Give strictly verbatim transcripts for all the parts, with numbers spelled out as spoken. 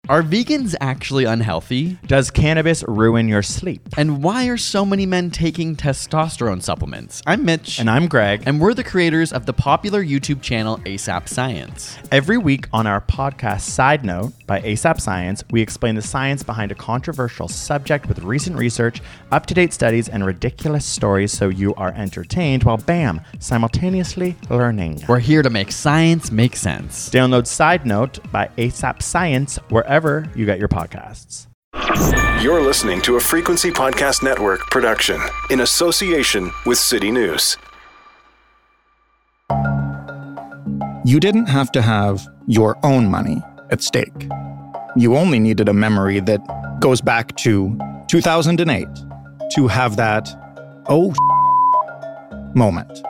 Are vegans actually unhealthy? Does cannabis ruin your sleep? And why are so many men taking testosterone supplements? I'm Mitch. And I'm Greg. And we're the creators of the popular YouTube channel ASAP Science. Every week on our podcast Side Note by ASAP Science, we explain the science behind a controversial subject with recent research, up-to-date studies, and ridiculous stories so you are entertained while, bam, simultaneously learning. We're here to make science make sense. Download Side Note by ASAP Science wherever you get your podcasts. You're listening to a Frequency Podcast Network production in association with City News. You didn't have to have your own money at stake. You only needed a memory that goes back to two thousand eight to have that, oh, moment.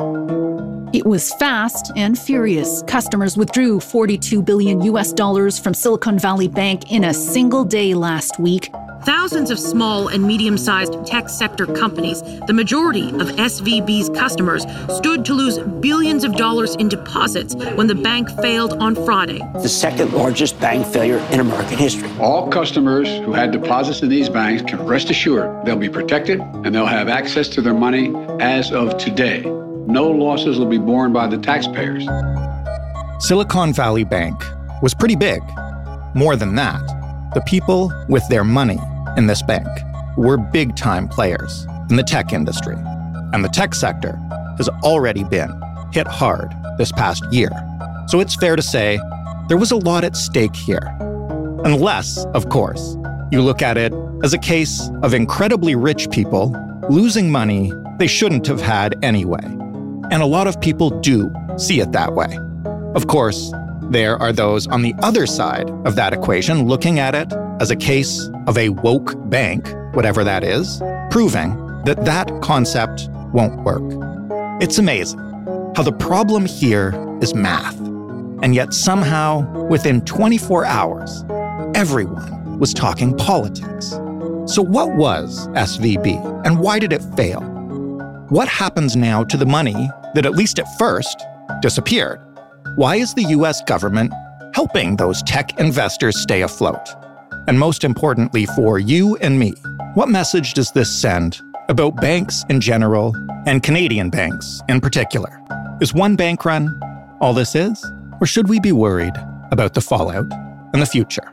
It was fast and furious. Customers withdrew forty-two billion U S dollars from Silicon Valley Bank in a single day last week. Thousands of small and medium-sized tech sector companies, the majority of S V B's customers, stood to lose billions of dollars in deposits when the bank failed on Friday. The second largest bank failure in American history. All customers who had deposits in these banks can rest assured they'll be protected and they'll have access to their money as of today. No losses will be borne by the taxpayers. Silicon Valley Bank was pretty big. More than that, the people with their money in this bank were big-time players in the tech industry. And the tech sector has already been hit hard this past year. So it's fair to say there was a lot at stake here. Unless, of course, you look at it as a case of incredibly rich people losing money they shouldn't have had anyway. And a lot of people do see it that way. Of course, there are those on the other side of that equation looking at it as a case of a woke bank, whatever that is, proving that that concept won't work. It's amazing how the problem here is math. And yet somehow, within twenty-four hours, everyone was talking politics. So what was S V B and why did it fail? What happens now to the money that, at least at first, disappeared? Why is the U S government helping those tech investors stay afloat? And most importantly for you and me, what message does this send about banks in general and Canadian banks in particular? Is one bank run all this is? Or should we be worried about the fallout in the future?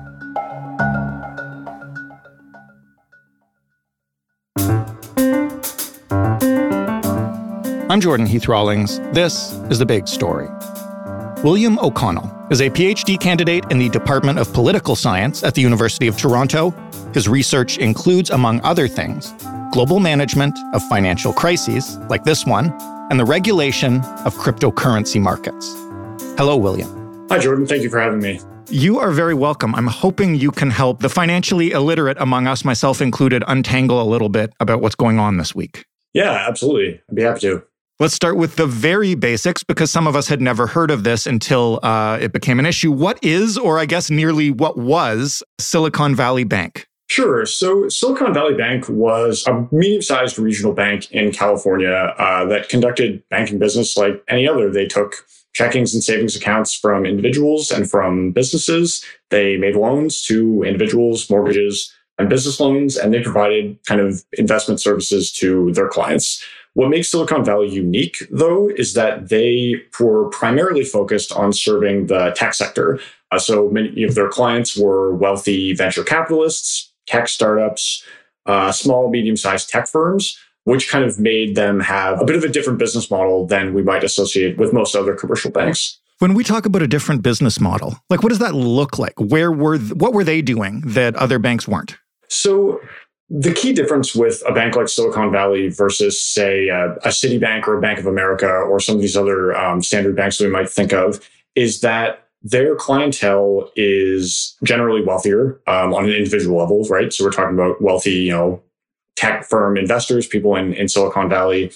I'm Jordan Heath Rawlings. This is The Big Story. William O'Connell is a P H D candidate in the Department of Political Science at the University of Toronto. His research includes, among other things, global management of financial crises, like this one, and the regulation of cryptocurrency markets. Hello, William. Hi, Jordan. Thank you for having me. You are very welcome. I'm hoping you can help the financially illiterate among us, myself included, untangle a little bit about what's going on this week. Yeah, absolutely. I'd be happy to. Let's start with the very basics, because some of us had never heard of this until uh, it became an issue. What is, or I guess nearly what was, Silicon Valley Bank? Sure. So Silicon Valley Bank was a medium-sized regional bank in California uh, that conducted banking business like any other. They took checkings and savings accounts from individuals and from businesses. They made loans to individuals, mortgages, and business loans, and they provided kind of investment services to their clients. What makes Silicon Valley unique, though, is that they were primarily focused on serving the tech sector. Uh, so many of their clients were wealthy venture capitalists, tech startups, uh, small, medium-sized tech firms, which kind of made them have a bit of a different business model than we might associate with most other commercial banks. When we talk about a different business model, like what does that look like? Where were th- what were they doing that other banks weren't? So the key difference with a bank like Silicon Valley versus, say, a, a Citibank or a Bank of America or some of these other um, standard banks that we might think of is that their clientele is generally wealthier um, on an individual level, right? So we're talking about wealthy, you know, tech firm investors, people in, in Silicon Valley.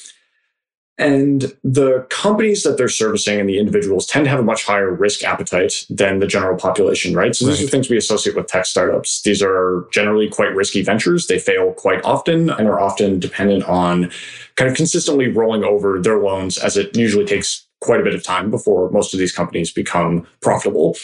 And the companies that they're servicing and the individuals tend to have a much higher risk appetite than the general population, right? So these right. are things we associate with tech startups. These are generally quite risky ventures. They fail quite often and are often dependent on kind of consistently rolling over their loans, as it usually takes quite a bit of time before most of these companies become profitable.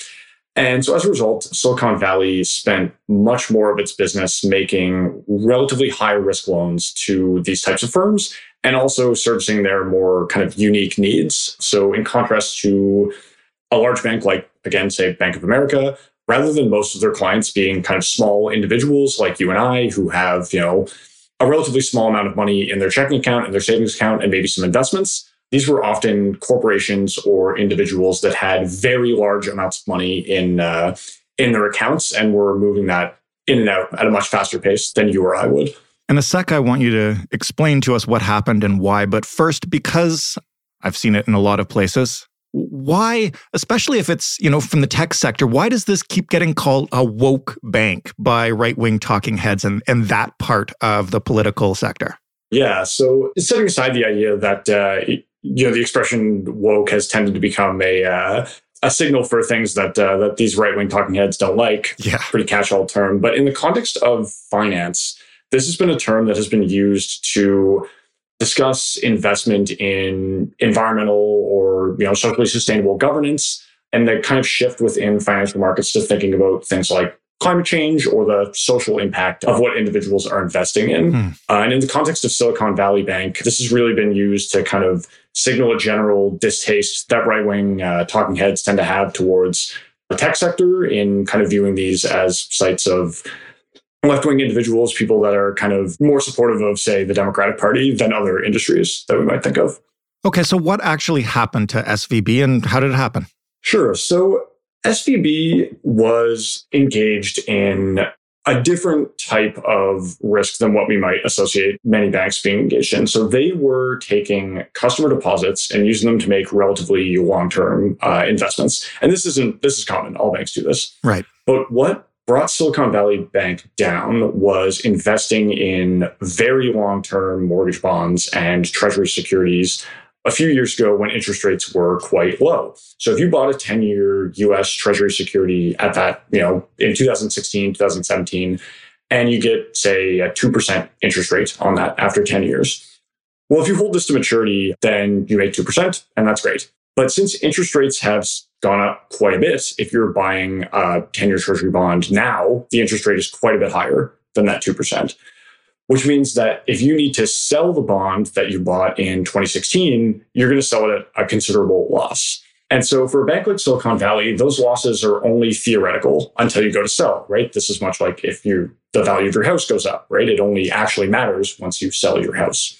And so as a result, Silicon Valley spent much more of its business making relatively high risk loans to these types of firms and also servicing their more kind of unique needs. So in contrast to a large bank like, again, say Bank of America, rather than most of their clients being kind of small individuals like you and I who have, you know, a relatively small amount of money in their checking account and their savings account and maybe some investments, these were often corporations or individuals that had very large amounts of money in uh, in their accounts and were moving that in and out at a much faster pace than you or I would. In a sec, I want you to explain to us what happened and why. But first, because I've seen it in a lot of places, why, especially if it's, you know, from the tech sector, why does this keep getting called a woke bank by right-wing talking heads and, and that part of the political sector? Yeah, so setting aside the idea that, uh, you know, the expression woke has tended to become a uh, a signal for things that uh, that these right-wing talking heads don't like. Yeah. Pretty catch-all term. But in the context of finance, this has been a term that has been used to discuss investment in environmental or, you know, socially sustainable governance, and the kind of shift within financial markets to thinking about things like climate change or the social impact of what individuals are investing in. Hmm. Uh, and in the context of Silicon Valley Bank, this has really been used to kind of signal a general distaste that right-wing uh, talking heads tend to have towards the tech sector in kind of viewing these as sites of left-wing individuals, people that are kind of more supportive of, say, the Democratic Party than other industries that we might think of. Okay, so what actually happened to S V B and how did it happen? Sure. So S V B was engaged in a different type of risk than what we might associate many banks being engaged in. So they were taking customer deposits and using them to make relatively long-term uh, investments. And this isn't, this is common. All banks do this. Right. But what brought Silicon Valley Bank down was investing in very long-term mortgage bonds and treasury securities a few years ago when interest rates were quite low. So if you bought a ten-year U S Treasury security at that, you know, in two thousand sixteen, two thousand seventeen, and you get, say, a two percent interest rate on that after ten years. Well, if you hold this to maturity, then you make two percent, and that's great. But since interest rates have gone up quite a bit, if you're buying a ten-year Treasury bond now, the interest rate is quite a bit higher than that two percent. Which means that if you need to sell the bond that you bought in twenty sixteen, you're going to sell it at a considerable loss. And so for a bank like Silicon Valley, those losses are only theoretical until you go to sell, right? This is much like if you the value of your house goes up, right? It only actually matters once you sell your house.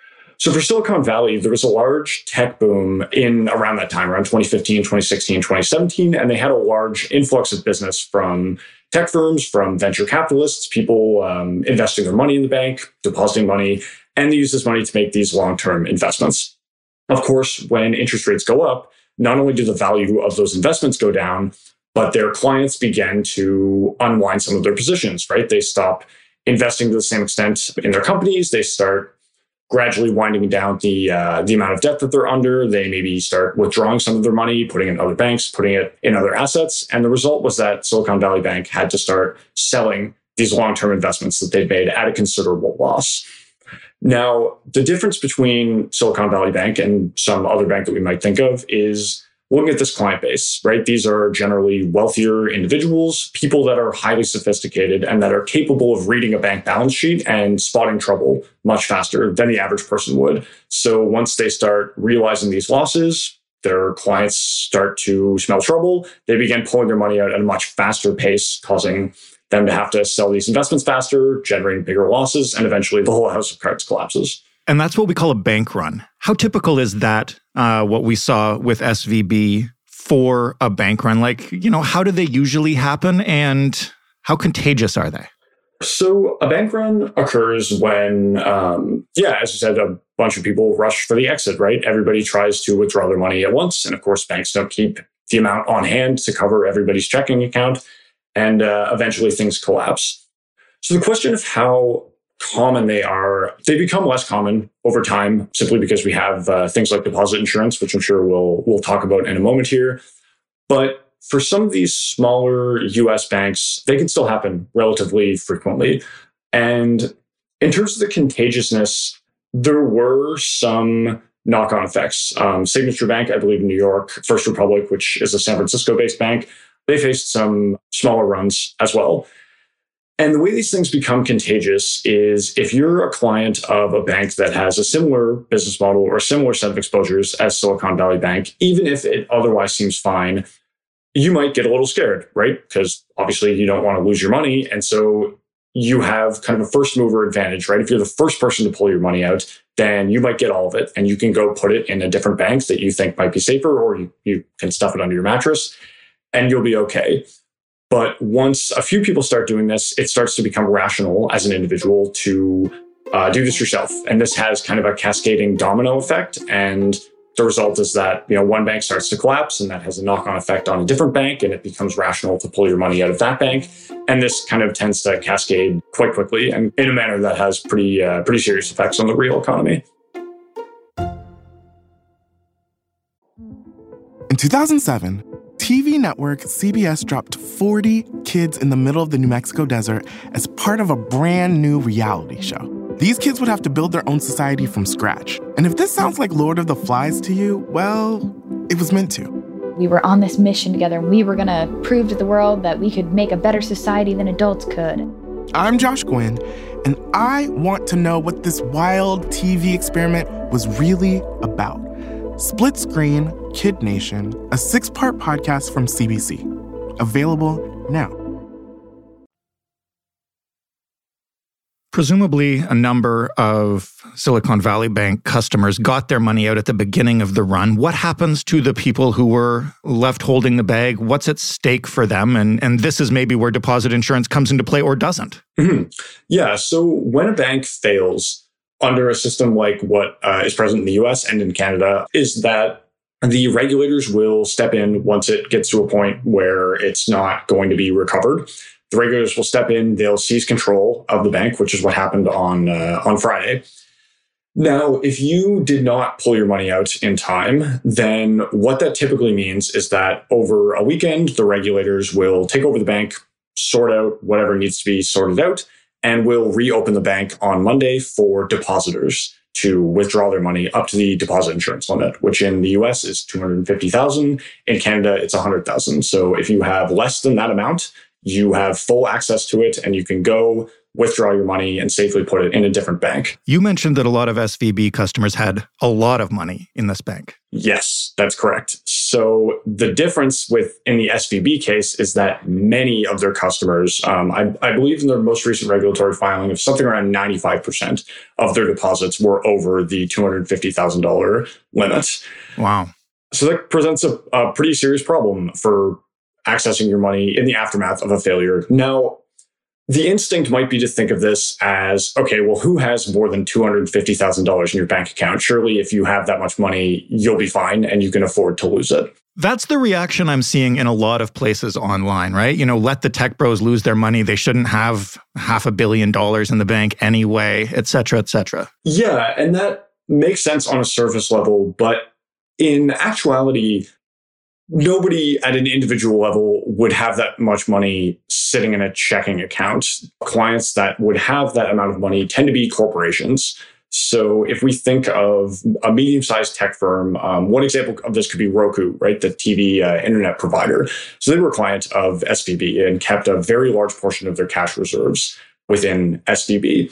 So for Silicon Valley, there was a large tech boom in around that time, around twenty fifteen, twenty sixteen, twenty seventeen, and they had a large influx of business from tech firms, from venture capitalists, people um, investing their money in the bank, depositing money, and they use this money to make these long-term investments. Of course, when interest rates go up, not only do the value of those investments go down, but their clients begin to unwind some of their positions, right? They stop investing to the same extent in their companies. They start gradually winding down the uh, the amount of debt that they're under. They maybe start withdrawing some of their money, putting it in other banks, putting it in other assets. And the result was that Silicon Valley Bank had to start selling these long-term investments that they'd made at a considerable loss. Now, the difference between Silicon Valley Bank and some other bank that we might think of is looking at this client base, right? These are generally wealthier individuals, people that are highly sophisticated and that are capable of reading a bank balance sheet and spotting trouble much faster than the average person would. So once they start realizing these losses, their clients start to smell trouble. They begin pulling their money out at a much faster pace, causing them to have to sell these investments faster, generating bigger losses, and eventually the whole house of cards collapses. And that's what we call a bank run. How typical is that, uh, what we saw with S V B for a bank run? Like, you know, how do they usually happen and how contagious are they? So a bank run occurs when, um, yeah, as you said, a bunch of people rush for the exit, right? Everybody tries to withdraw their money at once. And of course, banks don't keep the amount on hand to cover everybody's checking account. And uh, eventually things collapse. So the question of how common they are, they become less common over time simply because we have uh, things like deposit insurance, which I'm sure we'll we'll talk about in a moment here. But for some of these smaller U S banks, they can still happen relatively frequently. And in terms of the contagiousness, there were some knock-on effects. Um, Signature Bank, I believe in New York, First Republic, which is a San Francisco-based bank, they faced some smaller runs as well. And the way these things become contagious is if you're a client of a bank that has a similar business model or a similar set of exposures as Silicon Valley Bank, even if it otherwise seems fine, you might get a little scared, right? Because obviously you don't want to lose your money. And so you have kind of a first mover advantage, right? If you're the first person to pull your money out, then you might get all of it and you can go put it in a different bank that you think might be safer, or you, you can stuff it under your mattress and you'll be okay. But once a few people start doing this, it starts to become rational as an individual to uh, do this yourself. And this has kind of a cascading domino effect. And the result is that, you know, one bank starts to collapse and that has a knock-on effect on a different bank, and it becomes rational to pull your money out of that bank. And this kind of tends to cascade quite quickly and in a manner that has pretty, uh, pretty serious effects on the real economy. In two thousand seven, T V network C B S dropped forty kids in the middle of the New Mexico desert as part of a brand new reality show. These kids would have to build their own society from scratch. And if this sounds like Lord of the Flies to you, well, it was meant to. We were on this mission together, and we were going to prove to the world that we could make a better society than adults could. I'm Josh Gwynn, and I want to know what this wild T V experiment was really about. Split Screen, Kid Nation, a six-part podcast from C B C. Available now. Presumably, a number of Silicon Valley Bank customers got their money out at the beginning of the run. What happens to the people who were left holding the bag? What's at stake for them? And, and this is maybe where deposit insurance comes into play or doesn't. Mm-hmm. Yeah, so when a bank fails under a system like what uh, is present in the U S and in Canada, is that the regulators will step in once it gets to a point where it's not going to be recovered. The regulators will step in, they'll seize control of the bank, which is what happened on uh, on Friday. Now, if you did not pull your money out in time, then what that typically means is that over a weekend, the regulators will take over the bank, sort out whatever needs to be sorted out, and will reopen the bank on Monday for depositors to withdraw their money up to the deposit insurance limit, which in the U S is two hundred fifty thousand dollars. In Canada, it's one hundred thousand dollars. So if you have less than that amount, you have full access to it and you can go withdraw your money and safely put it in a different bank. You mentioned that a lot of S V B customers had a lot of money in this bank. Yes, that's correct. So the difference with in the S V B case is that many of their customers, um, I, I believe in their most recent regulatory filing of something around ninety-five percent of their deposits were over the two hundred fifty thousand dollars limit. Wow. So that presents a, a pretty serious problem for accessing your money in the aftermath of a failure. Now, the instinct might be to think of this as, okay, well, who has more than two hundred fifty thousand dollars in your bank account? Surely if you have that much money, you'll be fine and you can afford to lose it. That's the reaction I'm seeing in a lot of places online, right? You know, let the tech bros lose their money. They shouldn't have half a billion dollars in the bank anyway, et cetera, et cetera. Yeah, and that makes sense on a surface level, but in actuality, nobody at an individual level would have that much money sitting in a checking account. Clients that would have that amount of money tend to be corporations. So if we think of a medium-sized tech firm, um, one example of this could be Roku, right? The T V uh, internet provider. So they were a client of S V B and kept a very large portion of their cash reserves within S V B.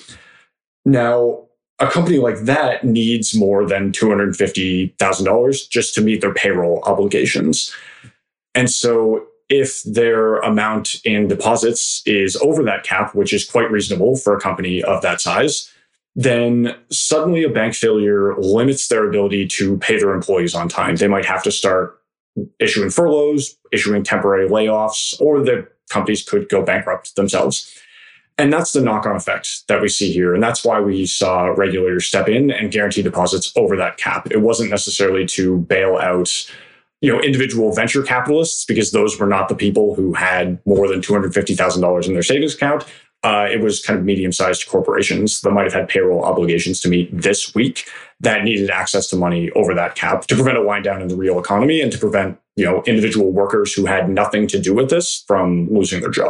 Now, a company like that needs more than two hundred fifty thousand dollars just to meet their payroll obligations. And so if their amount in deposits is over that cap, which is quite reasonable for a company of that size, then suddenly a bank failure limits their ability to pay their employees on time. They might have to start issuing furloughs, issuing temporary layoffs, or the companies could go bankrupt themselves. And that's the knock-on effect that we see here. And that's why we saw regulators step in and guarantee deposits over that cap. It wasn't necessarily to bail out, you know, individual venture capitalists, because those were not the people who had more than two hundred fifty thousand dollars in their savings account. Uh, it was kind of medium-sized corporations that might have had payroll obligations to meet this week that needed access to money over that cap to prevent a wind down in the real economy and to prevent, you know, individual workers who had nothing to do with this from losing their jobs.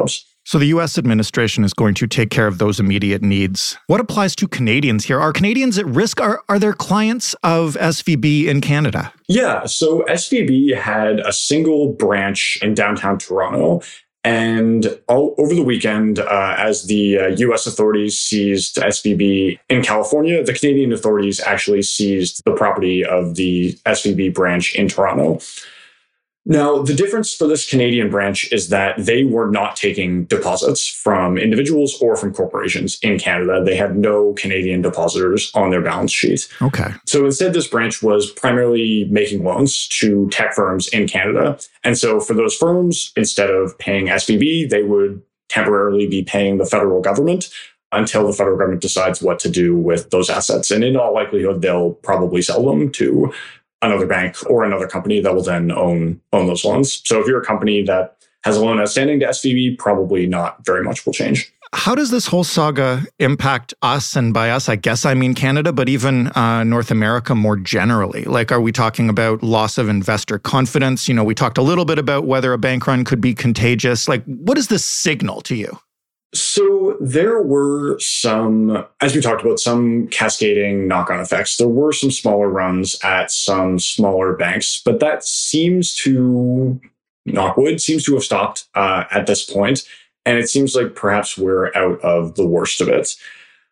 So the U S administration is going to take care of those immediate needs. What applies to Canadians here? Are Canadians at risk? Are, are there clients of S V B in Canada? Yeah, so S V B had a single branch in downtown Toronto. And all, over the weekend, uh, as the uh, U S authorities seized S V B in California, the Canadian authorities actually seized the property of the S V B branch in Toronto. Now, the difference for this Canadian branch is that they were not taking deposits from individuals or from corporations in Canada. They had no Canadian depositors on their balance sheet. Okay. So instead, this branch was primarily making loans to tech firms in Canada. And so for those firms, instead of paying S V B, they would temporarily be paying the federal government until the federal government decides what to do with those assets. And in all likelihood, they'll probably sell them to another bank or another company that will then own own those loans. So if you're a company that has a loan outstanding to S V B, probably not very much will change. How does this whole saga impact us? And by us, I guess I mean Canada, but even uh, North America more generally. Like, are we talking about loss of investor confidence? You know, we talked a little bit about whether a bank run could be contagious. Like, what is this signal to you? So there were some, as we talked about, some cascading knock-on effects. There were some smaller runs at some smaller banks, but that seems to, knock wood, seems to have stopped uh, at this point. And it seems like perhaps we're out of the worst of it.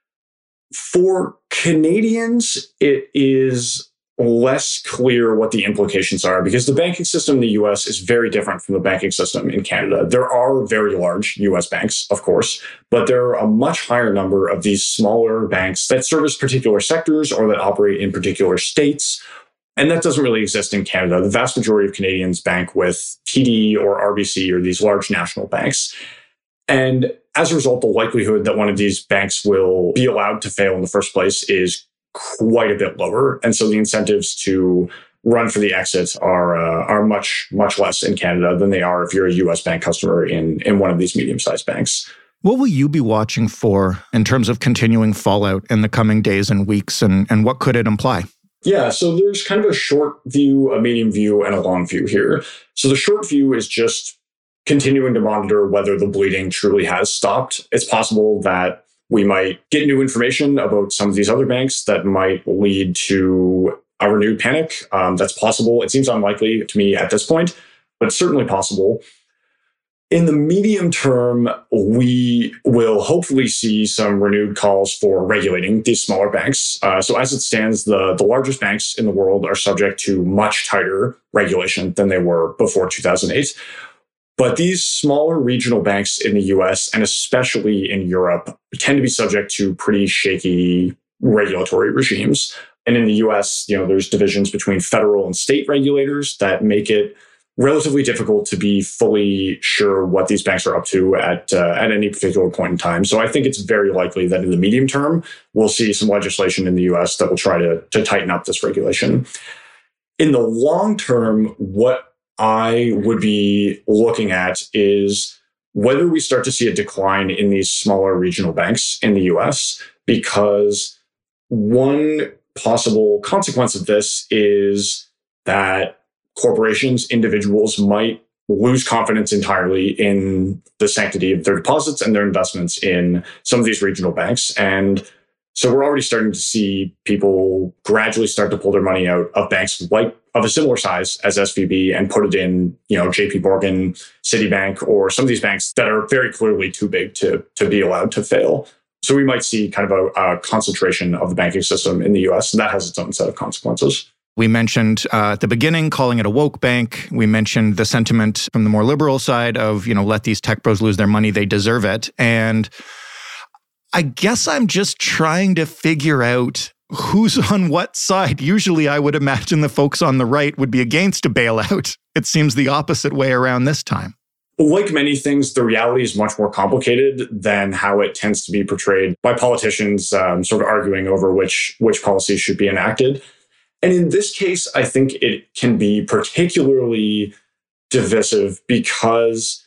For Canadians, it is less clear what the implications are because the banking system in the U S is very different from the banking system in Canada. There are very large U S banks, of course, but there are a much higher number of these smaller banks that service particular sectors or that operate in particular states. And that doesn't really exist in Canada. The vast majority of Canadians bank with T D or R B C or these large national banks. And as a result, the likelihood that one of these banks will be allowed to fail in the first place is quite a bit lower. And so the incentives to run for the exit are uh, are much, much less in Canada than they are if you're a U S bank customer in, in one of these medium-sized banks. What will you be watching for in terms of continuing fallout in the coming days and weeks, and, and what could it imply? Yeah, so there's kind of a short view, a medium view, and a long view here. So the short view is just continuing to monitor whether the bleeding truly has stopped. It's possible that we might get new information about some of these other banks that might lead to a renewed panic. Um, that's possible. It seems unlikely to me at this point, but certainly possible. In the medium term, we will hopefully see some renewed calls for regulating these smaller banks. Uh, so as it stands, the, the largest banks in the world are subject to much tighter regulation than they were before two thousand eight. But these smaller regional banks in the U S and especially in Europe tend to be subject to pretty shaky regulatory regimes. And in the U S, you know, there's divisions between federal and state regulators that make it relatively difficult to be fully sure what these banks are up to at uh, at any particular point in time. So I think it's very likely that in the medium term, we'll see some legislation in the U S that will try to, to tighten up this regulation. In the long term, what I would be looking at is whether we start to see a decline in these smaller regional banks in the U S, because one possible consequence of this is that corporations, individuals might lose confidence entirely in the sanctity of their deposits and their investments in some of these regional banks. And so we're already starting to see people gradually start to pull their money out of banks like of a similar size as S V B and put it in, you know, J P Morgan, Citibank, or some of these banks that are very clearly too big to, to be allowed to fail. So we might see kind of a, a concentration of the banking system in the U S, and that has its own set of consequences. We mentioned uh, at the beginning calling it a woke bank. We mentioned the sentiment from the more liberal side of, you know, let these tech bros lose their money, they deserve it. And I guess I'm just trying to figure out who's on what side. Usually I would imagine the folks on the right would be against a bailout. It seems the opposite way around this time. Like many things, the reality is much more complicated than how it tends to be portrayed by politicians um, sort of arguing over which, which policies should be enacted. And in this case, I think it can be particularly divisive because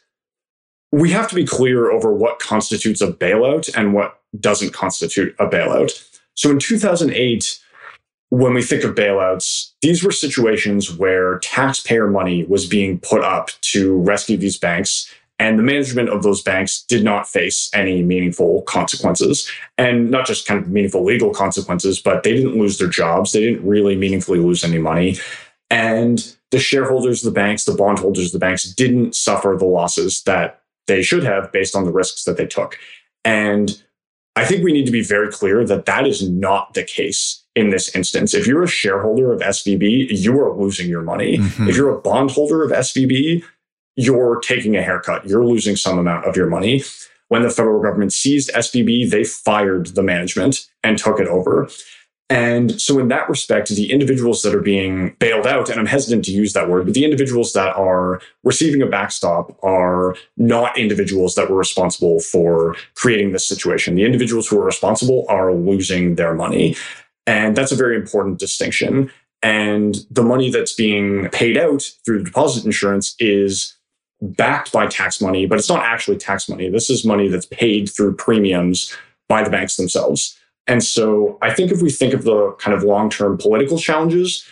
we have to be clear over what constitutes a bailout and what doesn't constitute a bailout. So in two thousand eight, when we think of bailouts, these were situations where taxpayer money was being put up to rescue these banks And the management of those banks did not face any meaningful consequences. And not just kind of meaningful legal consequences, but they didn't lose their jobs. They didn't really meaningfully lose any money. And the shareholders of the banks, the bondholders of the banks, didn't suffer the losses that they should have based on the risks that they took. And I think we need to be very clear that that is not the case in this instance. If you're a shareholder of S V B, you are losing your money. Mm-hmm. If you're a bondholder of S V B, you're taking a haircut. You're losing some amount of your money. When the federal government seized S V B, they fired the management and took it over. And so in that respect, the individuals that are being bailed out, and I'm hesitant to use that word, but the individuals that are receiving a backstop are not individuals that were responsible for creating this situation. The individuals who are responsible are losing their money. And that's a very important distinction. And the money that's being paid out through the deposit insurance is backed by tax money, but it's not actually tax money. This is money that's paid through premiums by the banks themselves. And so I think if we think of the kind of long-term political challenges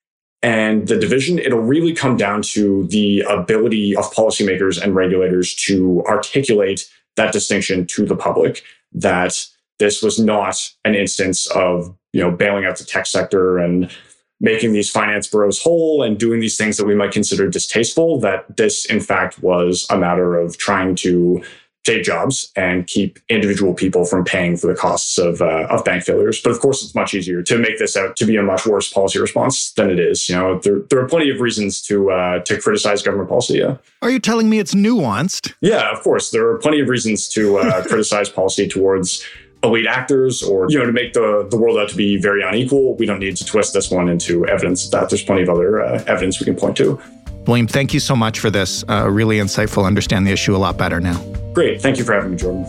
and the division, it'll really come down to the ability of policymakers and regulators to articulate that distinction to the public, that this was not an instance of, you know, bailing out the tech sector and making these finance bureaus whole and doing these things that we might consider distasteful, that this, in fact, was a matter of trying to save jobs and keep individual people from paying for the costs of uh, of bank failures. But of course, it's much easier to make this out to be a much worse policy response than it is. You know, there, there are plenty of reasons to uh, to criticize government policy. Yeah. Are you telling me it's nuanced? Yeah, of course. There are plenty of reasons to uh, criticize policy towards elite actors, or, you know, to make the, the world out to be very unequal. We don't need to twist this one into evidence of that. There's plenty of other uh, evidence we can point to. William, thank you so much for this. Uh, really insightful. Understand the issue a lot better now. Great. Thank you for having me, Jordan.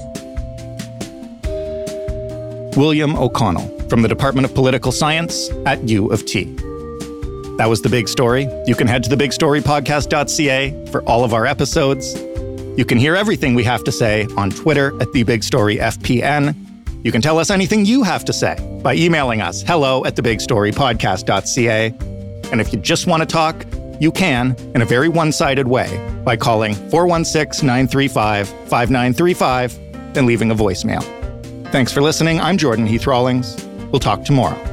William O'Connell from the Department of Political Science at U of T. That was The Big Story. You can head to the big story podcast dot c a for all of our episodes. You can hear everything we have to say on Twitter at the big story f p n. You can tell us anything you have to say by emailing us hello at the big story podcast dot c a. And if you just want to talk, you can, in a very one-sided way, by calling four one six, nine three five, five nine three five and leaving a voicemail. Thanks for listening. I'm Jordan Heath Rawlings. We'll talk tomorrow.